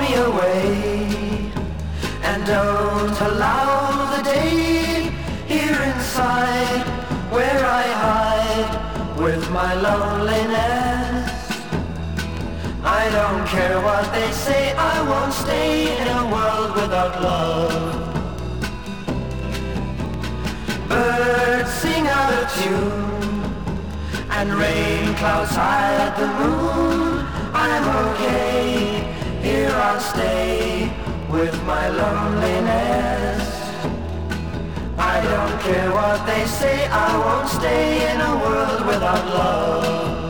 me away, and don't allow the day here inside where I hide with my loneliness. I don't care what they say, I won't stay in a world without love. Birds sing out of tune, and rain clouds hide the moon. I'm okay, here I'll stay with my loneliness. I don't care what they say, I won't stay in a world without love.